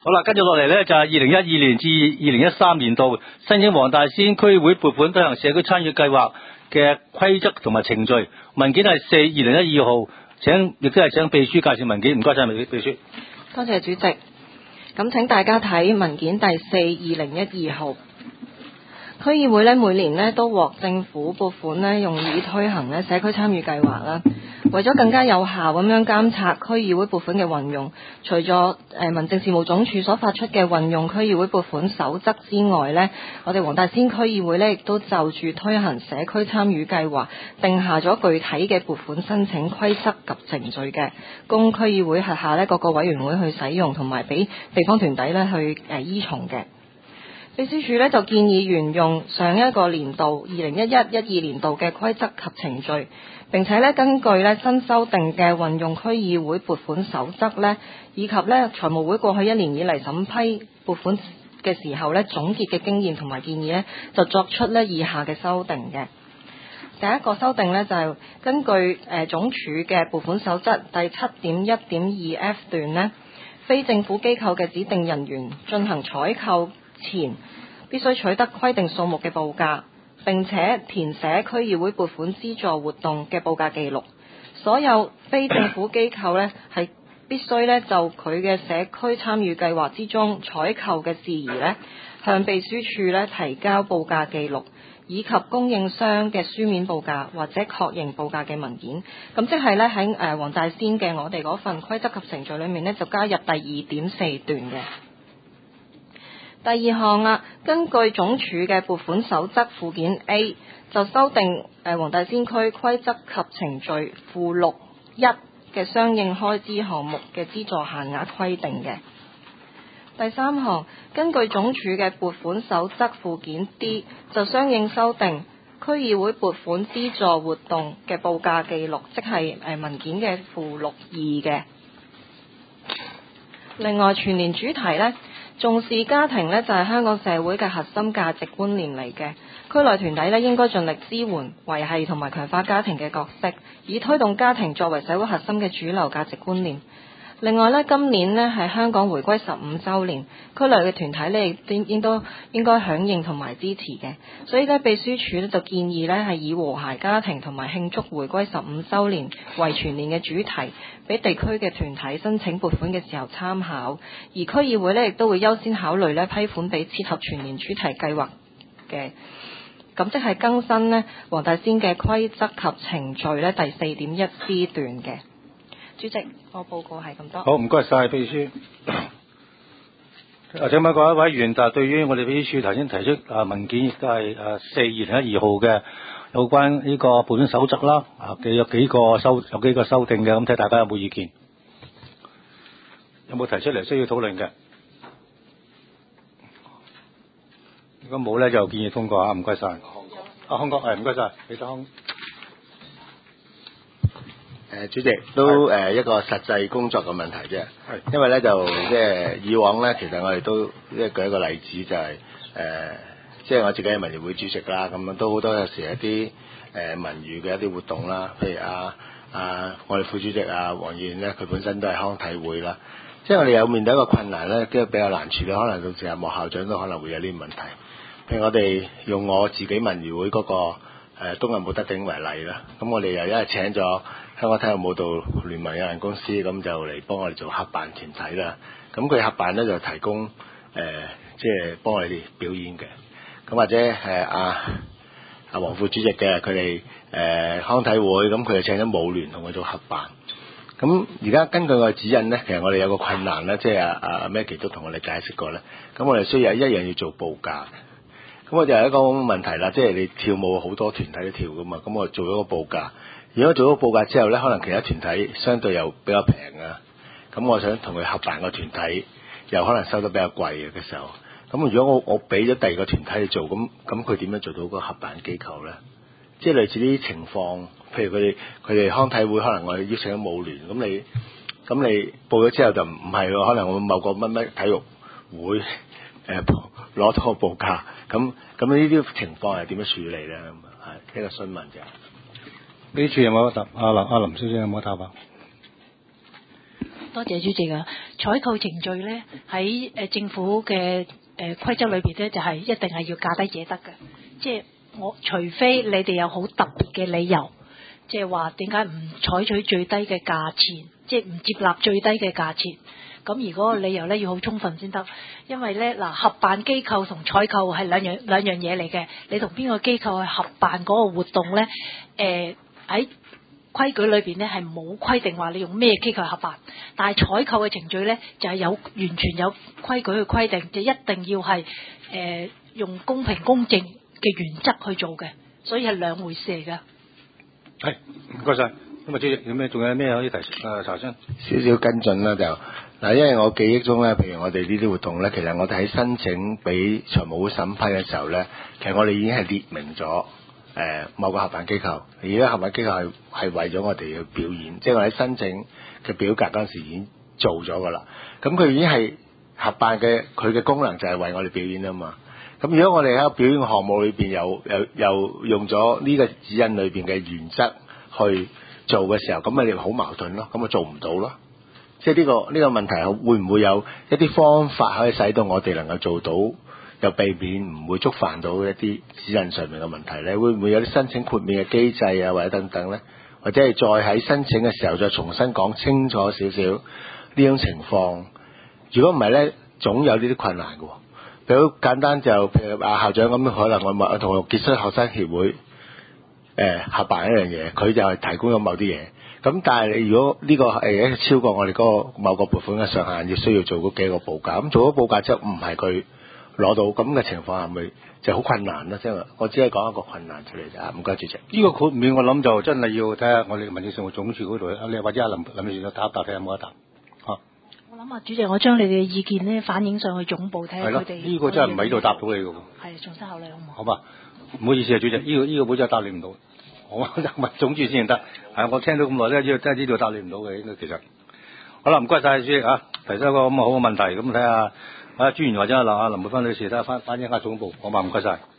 好啦，跟住落嚟呢，就係2012年至2013年度申請黃大仙區議會撥款推行社區參與計劃嘅規則同埋程序，文件係4/2012號，亦都係請秘書介紹文件，唔該晒秘書。 多謝主席。咁請大家睇文件第4/2012號。區議會呢，每年呢都獲政府撥款呢，用以推行呢社區參與計劃啦。為咗更加有效咁樣監察區議會撥款嘅運用，除咗民政事務總署所發出嘅運用區議會撥款守則之外呢，我哋黃大仙區議會呢亦都就住推行社區參與計劃，定下咗具體嘅撥款申請規則及程序嘅，供區議會轄下呢各個委員會去使用，同埋俾地方團體呢去依從嘅。秘書處呢就建議沿用上一個年度2011-12年度嘅規則及程序，並且呢根據呢新修訂嘅運用區議會撥款守則呢，以及呢財務會過去一年以嚟審批撥款嘅時候呢總結嘅經驗同埋建議呢，就作出呢以下嘅修訂嘅。第一個修訂呢，就係根據總署嘅撥款守則第 7.1.2F 段呢，非政府機構嘅指定人員進行採購前必須取得規定數目嘅報價，並且填寫區議會撥款資助活動嘅報價記錄。所有非政府機構呢係必須呢就佢嘅社區參與計劃之中採購嘅事宜呢，向秘書處呢提交報價記錄，以及供應商嘅書面報價或者確認報價嘅文件。咁即係呢喺黃大仙嘅我哋嗰份規則及程序裏面呢，就加入第2.4段嘅。第二項啦，根據總署嘅撥款守則附件 A， 就修訂黃大仙區規則及程序附錄1嘅相應開支項目嘅資助限額規定嘅。第三項，根據總署嘅撥款守則附件 D， 就相應修訂區議會撥款資助活動嘅報價記錄，即係文件嘅附錄2嘅。另外，全年主題呢，重視家庭呢就係香港社會嘅核心價值觀念嚟嘅。區內團體呢應該盡力支援、維繫同埋強化家庭嘅角色，以推動家庭作為社會核心嘅主流價值觀念。另外呢，今年呢係香港回歸15週年，區內嘅團體呢亦應該響應同埋支持嘅。所以呢，秘書處呢就建議呢係以和諧家庭同埋慶祝回歸15週年為全年嘅主題，俾地區嘅團體申請撥款嘅時候參考。而區議會呢亦都會優先考慮呢批款俾切合全年主題計劃嘅。咁即係更新呢黃大仙嘅規則及程序呢第 4.1C 段嘅。主席，我報告係咁多。 好，唔該晒秘書。請問各位委員，但係對於我哋秘書處頭先提出文件亦都係4/2012號嘅有關呢個撥款守則啦，有幾個修訂嘅，咁睇大家有冇意見？有冇提出嚟需要討論嘅？如果冇咧，就建議通過嚇，唔該晒。康哥，唔該晒，李德康。 主席都一個實際工作嘅問題啫，因為咧就即係以往咧，其實我哋都舉一個例子就係即係我自己係民協會主席啦，咁樣都好多有時一啲文娛嘅一啲活動啦，譬如我哋副主席黃議員咧，佢本身都係康體會啦，即係我哋有面對一個困難咧，即係比較難處理，可能到時阿莫校長都可能會有呢啲問題。譬如我哋用我自己民娛會嗰個東亞冇得頂為例啦，咁我哋又因為請咗香港體育舞蹈聯盟有限公司，咁就嚟幫我哋做合辦團體啦。咁佢合辦咧就提供即係幫我哋表演嘅。咁或者阿黃副主席嘅佢哋康體會，咁佢就請咗舞聯同佢做合辦。咁而家根據個指引咧，其實我哋有個困難咧，即係阿 Maggie 都同我哋解釋過咧。咁我哋需要一樣要做報價。咁我就係一個問題啦，即係你跳舞好多團體都跳噶嘛，咁我做咗個報價。如果做咗報價之後咧，可能其他團體相對又比較平啊，咁我想同佢合辦個團體，又可能收得比較貴嘅時候，咁如果我俾咗第二個團體去做，咁佢點樣做到個合辦機構咧？即係類似呢啲情況，譬如佢哋康體會可能我哋邀請咗舞聯，咁你報咗之後就唔係喎，可能我某個乜乜體育會攞到個報價，咁呢啲情況係點樣處理咧？係一個詢問啫。 呢處有冇答？阿林小姐有冇答啊？ 多謝主席啊！採購程序咧喺政府嘅規則裏邊咧，就係一定係要價低者得嘅。即係我除非你哋有好特別嘅理由，即係話點解唔採取最低嘅價錢，即係唔接納最低嘅價錢。咁而嗰個理由咧要好充分先得，因為咧嗱，合辦機構同採購係兩樣嘢嚟嘅。你同邊個機構去合辦嗰個活動咧？喺規矩裏邊咧係冇規定話你用咩機構去合辦，但係採購嘅程序咧就係完全有規矩去規定，就一定要係用公平公正嘅原則去做嘅，所以係兩回事嚟㗎。 係，唔該晒。咁啊，主席有咩仲有咩可以提查詢？ 少少跟進啦就嗱，因為我記憶中咧，譬如我哋呢啲活動咧，其實我哋喺申請俾財務會審批嘅時候咧，其實我哋已經係列明咗某個合辦機構，而家合辦機構係為咗我哋去表演，即係我喺申請嘅表格嗰陣時已經做咗噶啦。咁佢已經係合辦嘅，佢嘅功能就係為我哋表演啊嘛。咁如果我哋喺個表演項目裏邊又用咗呢個指引裏邊嘅原則去做嘅時候，咁咪好矛盾咯，咁咪做唔到咯。即係呢個問題會唔會有一啲方法可以使到我哋能夠做到，又避免唔會觸犯到一啲指引上面嘅問題咧？會唔會有啲申請豁免嘅機制啊，或者等等咧？或者係再喺申請嘅時候再重新講清楚少少呢種情況？如果唔係咧，總有呢啲困難嘅。譬如好簡單，就譬如校長咁，可能我同結出學生協會合辦一樣嘢，佢就係提供咗某啲嘢。咁但係如果呢個係超過我哋嗰個某個撥款嘅上限，要需要做嗰幾個報價，咁做咗報價之後唔係佢攞到，咁嘅情況係咪就好困難咧？即係我只係講一個困難出嚟咋。唔該主席。 呢個豁免我諗就真係要睇下我哋民政事務總署嗰度，你或者阿林議員答睇下有冇得答嚇。 我諗啊，主席，我將你哋嘅意見咧反映上去總部睇下佢哋。 呢個真係唔係呢度答到你嘅喎。 係重新考慮好唔好？ 好嘛，唔好意思啊，主席，呢個本真係答你唔到。我問總署先得，我聽到咁耐咧，真係呢度答你唔到嘅，應該其實。好啦，唔該晒主席啊，提出一個咁好嘅問題，咁睇下朱議員或者阿林美芬女士睇下翻映下總部，好嘛，唔該晒。